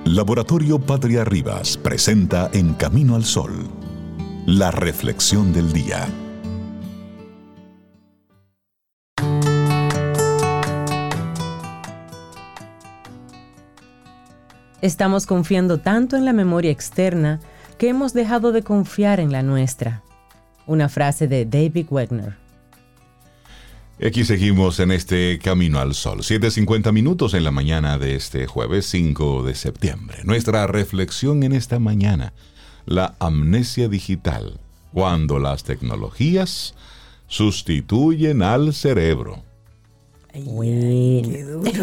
Laboratorio Patria Rivas presenta En Camino al Sol, la reflexión del día. Estamos confiando tanto en la memoria externa que hemos dejado de confiar en la nuestra. Una frase de David Wegner. Aquí seguimos en este Camino al Sol, 7:50 minutos en la mañana de este jueves 5 de septiembre. Nuestra reflexión en esta mañana, la amnesia digital, cuando las tecnologías sustituyen al cerebro. Ay, qué duro.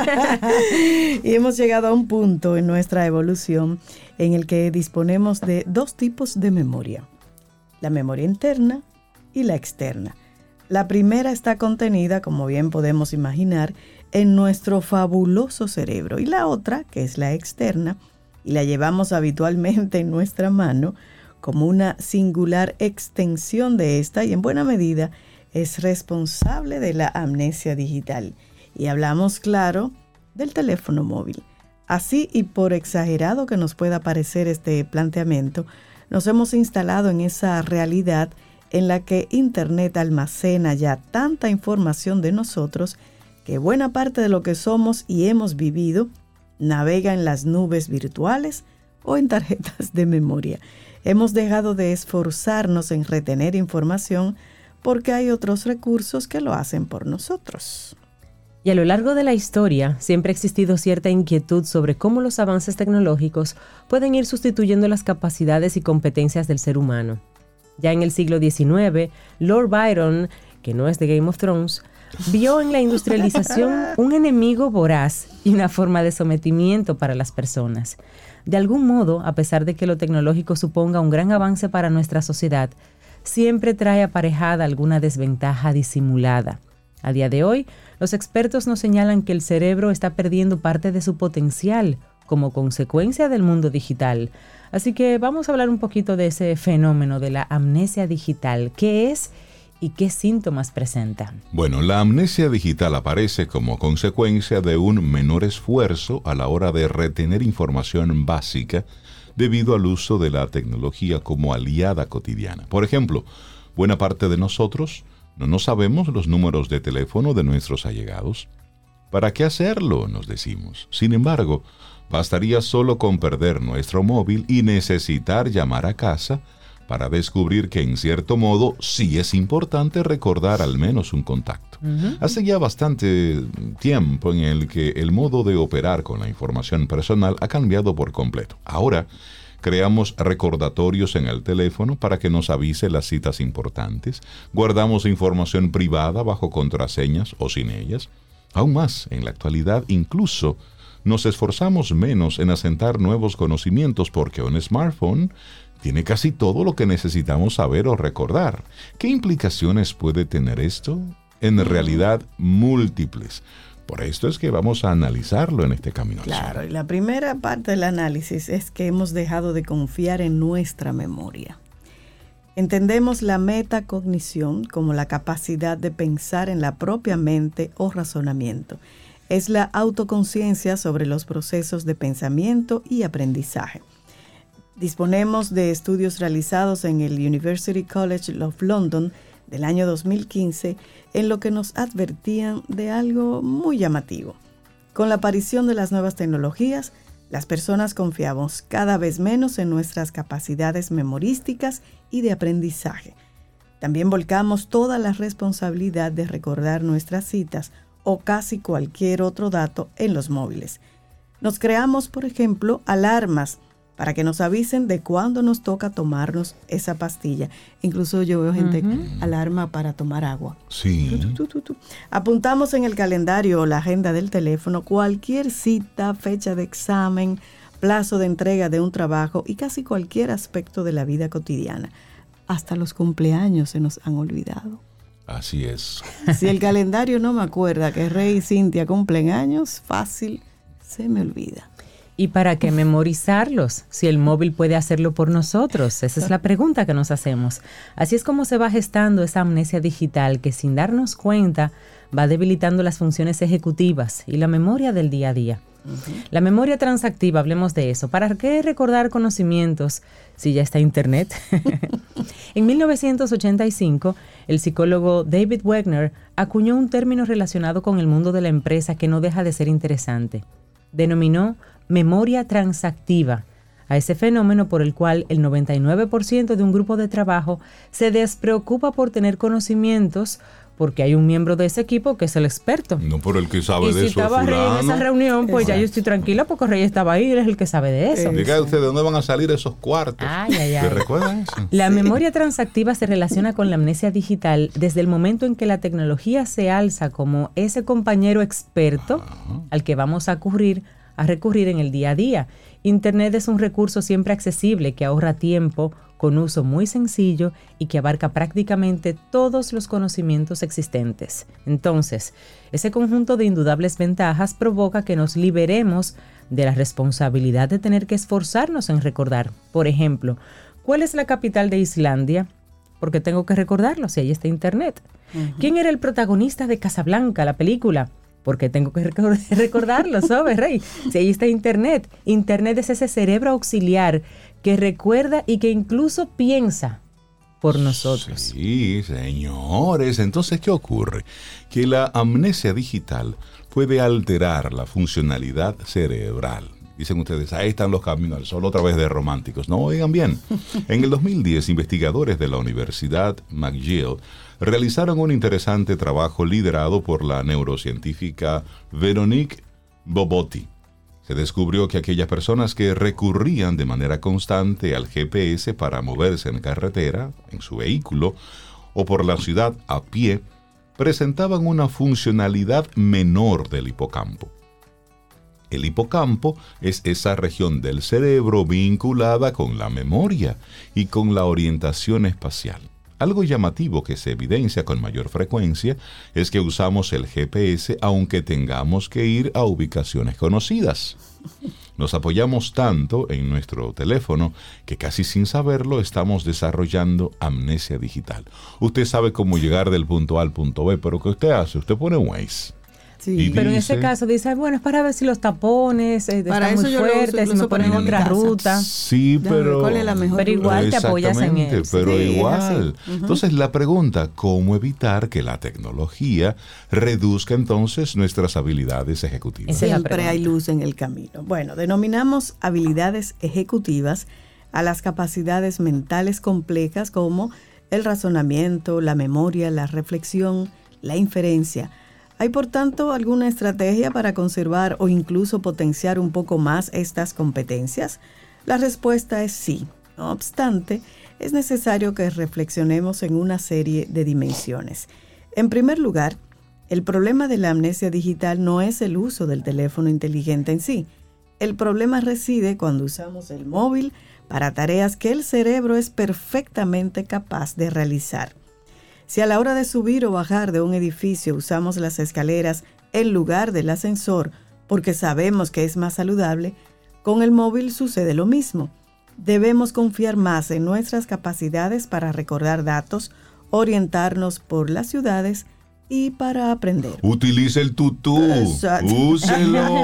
Y hemos llegado a un punto en nuestra evolución en el que disponemos de dos tipos de memoria: la memoria interna y la externa. La primera está contenida, como bien podemos imaginar, en nuestro fabuloso cerebro, y la otra, que es la externa, y la llevamos habitualmente en nuestra mano como una singular extensión de esta, y en buena medida es responsable de la amnesia digital. Y hablamos, claro, del teléfono móvil. Así, y por exagerado que nos pueda parecer este planteamiento, nos hemos instalado en esa realidad en la que Internet almacena ya tanta información de nosotros que buena parte de lo que somos y hemos vivido navega en las nubes virtuales o en tarjetas de memoria. Hemos dejado de esforzarnos en retener información porque hay otros recursos que lo hacen por nosotros. Y a lo largo de la historia siempre ha existido cierta inquietud sobre cómo los avances tecnológicos pueden ir sustituyendo las capacidades y competencias del ser humano. Ya en el siglo XIX, Lord Byron, que no es de Game of Thrones, vio en la industrialización un enemigo voraz y una forma de sometimiento para las personas. De algún modo, a pesar de que lo tecnológico suponga un gran avance para nuestra sociedad, siempre trae aparejada alguna desventaja disimulada. A día de hoy, los expertos nos señalan que el cerebro está perdiendo parte de su potencial como consecuencia del mundo digital. Así que vamos a hablar un poquito de ese fenómeno de la amnesia digital. ¿Qué es y qué síntomas presenta? Bueno, la amnesia digital aparece como consecuencia de un menor esfuerzo a la hora de retener información básica debido al uso de la tecnología como aliada cotidiana. Por ejemplo, buena parte de nosotros no sabemos los números de teléfono de nuestros allegados. ¿Para qué hacerlo?, nos decimos. Sin embargo, bastaría solo con perder nuestro móvil y necesitar llamar a casa para descubrir que en cierto modo sí es importante recordar al menos un contacto. Hace ya bastante tiempo en el que el modo de operar con la información personal ha cambiado por completo. Ahora creamos recordatorios en el teléfono para que nos avise las citas importantes, guardamos información privada bajo contraseñas o sin ellas. Aún más, en la actualidad incluso nos esforzamos menos en asentar nuevos conocimientos porque un smartphone tiene casi todo lo que necesitamos saber o recordar. ¿Qué implicaciones puede tener esto? En realidad, múltiples. Por esto es que vamos a analizarlo en este Camino al Sol. Claro, y la primera parte del análisis es que hemos dejado de confiar en nuestra memoria. Entendemos la metacognición como la capacidad de pensar en la propia mente o razonamiento. Es la autoconciencia sobre los procesos de pensamiento y aprendizaje. Disponemos de estudios realizados en el University College of London del año 2015, en lo que nos advertían de algo muy llamativo. Con la aparición de las nuevas tecnologías, las personas confiamos cada vez menos en nuestras capacidades memorísticas y de aprendizaje. También volcamos toda la responsabilidad de recordar nuestras citas o casi cualquier otro dato en los móviles. Nos creamos, por ejemplo, alarmas para que nos avisen de cuándo nos toca tomarnos esa pastilla. Incluso yo veo gente alarma para tomar agua. Sí. Apuntamos en el calendario o la agenda del teléfono cualquier cita, fecha de examen, plazo de entrega de un trabajo y casi cualquier aspecto de la vida cotidiana. Hasta los cumpleaños se nos han olvidado. Así es. Si el calendario no me acuerda que Rey y Cintia cumplen años, fácil, se me olvida. ¿Y para qué memorizarlos si el móvil puede hacerlo por nosotros? Esa es la pregunta que nos hacemos. Así es como se va gestando esa amnesia digital que sin darnos cuenta va debilitando las funciones ejecutivas y la memoria del día a día. La memoria transactiva, hablemos de eso. ¿Para qué recordar conocimientos si ya está Internet? En 1985, el psicólogo David Wagner acuñó un término relacionado con el mundo de la empresa que no deja de ser interesante. Denominó memoria transactiva a ese fenómeno por el cual el 99% de un grupo de trabajo se despreocupa por tener conocimientos porque hay un miembro de ese equipo que es el experto. No por el que sabe y de si eso. estaba Rey en esa reunión, pues Exacto. ya yo estoy tranquila porque Rey estaba ahí, él es el que sabe de eso. Diga usted, ¿de dónde van a salir esos cuartos? ¿Te recuerdan eso? La memoria transactiva se relaciona con la amnesia digital desde el momento en que la tecnología se alza como ese compañero experto al que vamos a recurrir en el día a día. Internet es un recurso siempre accesible que ahorra tiempo, con uso muy sencillo y que abarca prácticamente todos los conocimientos existentes. Entonces, ese conjunto de indudables ventajas provoca que nos liberemos de la responsabilidad de tener que esforzarnos en recordar. Por ejemplo, ¿cuál es la capital de Islandia? Porque tengo que recordarlo si ahí está Internet. ¿Quién era el protagonista de Casablanca, la película? Porque tengo que recordarlo, ¿sabes, Rey? Si ahí está Internet. Internet es ese cerebro auxiliar que recuerda y que incluso piensa por nosotros. Sí, señores. Entonces, ¿qué ocurre? Que la amnesia digital puede alterar la funcionalidad cerebral. Dicen ustedes, ahí están los caminos al sol, otra vez de románticos. No, oigan bien. En el 2010, investigadores de la Universidad McGill realizaron un interesante trabajo liderado por la neurocientífica Veronique Bobotti. Se descubrió que aquellas personas que recurrían de manera constante al GPS para moverse en carretera, en su vehículo, o por la ciudad a pie, presentaban una funcionalidad menor del hipocampo. El hipocampo es esa región del cerebro vinculada con la memoria y con la orientación espacial. Algo llamativo que se evidencia con mayor frecuencia es que usamos el GPS aunque tengamos que ir a ubicaciones conocidas. Nos apoyamos tanto en nuestro teléfono que casi sin saberlo estamos desarrollando amnesia digital. Usted sabe cómo llegar del punto A al punto B, pero ¿qué usted hace? Usted pone Waze. Sí. Pero en ese caso dice, bueno, es para ver si los tapones para están muy fuertes, si me ponen otra ruta. Sí, pero... ¿Cuál es la mejor pero igual te apoyas en él. Pero sí, igual. Entonces la pregunta, ¿cómo evitar que la tecnología reduzca entonces nuestras habilidades ejecutivas? Siempre hay luz en el camino. Bueno, denominamos habilidades ejecutivas a las capacidades mentales complejas como el razonamiento, la memoria, la reflexión, la inferencia. ¿Hay, por tanto, alguna estrategia para conservar o incluso potenciar un poco más estas competencias? La respuesta es sí. No obstante, es necesario que reflexionemos en una serie de dimensiones. En primer lugar, el problema de la amnesia digital no es el uso del teléfono inteligente en sí. El problema reside cuando usamos el móvil para tareas que el cerebro es perfectamente capaz de realizar. Si a la hora de subir o bajar de un edificio usamos las escaleras en lugar del ascensor porque sabemos que es más saludable, con el móvil sucede lo mismo. Debemos confiar más en nuestras capacidades para recordar datos, orientarnos por las ciudades y para aprender. Utilice el tutú. Úselo.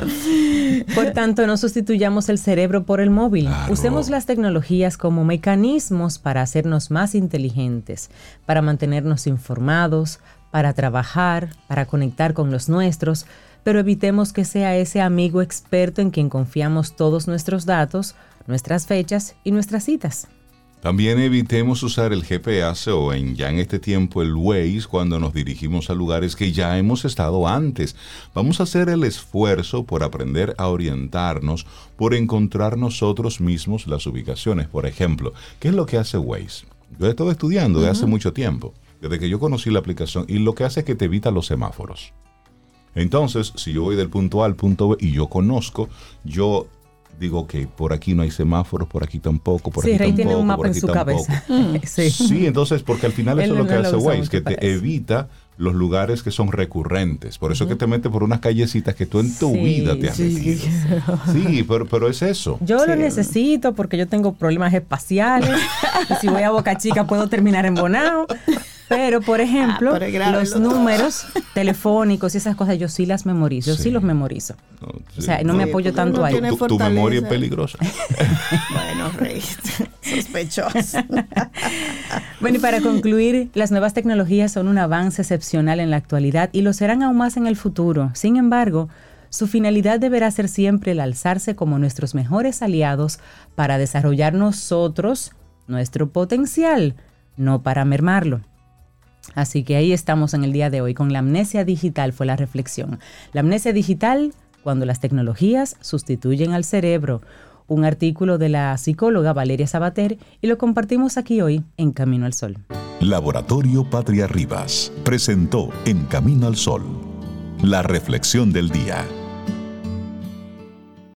Por tanto, no sustituyamos el cerebro por el móvil. Claro. Usemos las tecnologías como mecanismos para hacernos más inteligentes, para mantenernos informados, para trabajar, para conectar con los nuestros, pero evitemos que sea ese amigo experto en quien confiamos todos nuestros datos, nuestras fechas y nuestras citas. También evitemos usar el GPS o ya en este tiempo el Waze cuando nos dirigimos a lugares que ya hemos estado antes. Vamos a hacer el esfuerzo por aprender a orientarnos, por encontrar nosotros mismos las ubicaciones. Por ejemplo, ¿qué es lo que hace Waze? Yo he estado estudiando desde hace mucho tiempo, desde que yo conocí la aplicación, y lo que hace es que te evita los semáforos. Entonces, si yo voy del punto A al punto B y yo conozco, yo digo que por aquí no hay semáforos, por aquí tampoco, por aquí Rey tampoco. tiene un mapa por en aquí su tampoco. cabeza. Sí, entonces, porque al final eso es lo que hace Waze, que te parece. evita los lugares que son recurrentes. Por eso es que te metes por unas callecitas que tú en tu vida te has metido. Sí, pero es eso. Yo lo necesito porque yo tengo problemas espaciales. Y si voy a Boca Chica puedo terminar en Bonao. Pero, por ejemplo, los números telefónicos y esas cosas, yo sí las memorizo, yo sí los memorizo. No, o sea, no me apoyo tanto ahí. Tu memoria es peligrosa. Bueno, Rey, sospechoso. Bueno, y para concluir, las nuevas tecnologías son un avance excepcional en la actualidad y lo serán aún más en el futuro. Sin embargo, su finalidad deberá ser siempre el alzarse como nuestros mejores aliados para desarrollar nosotros nuestro potencial, no para mermarlo. Así que ahí estamos en el día de hoy con la amnesia digital, fue la reflexión. La amnesia digital, cuando las tecnologías sustituyen al cerebro. Un artículo de la psicóloga Valeria Sabater y lo compartimos aquí hoy en Camino al Sol. Laboratorio Patria Rivas presentó En Camino al Sol, la reflexión del día.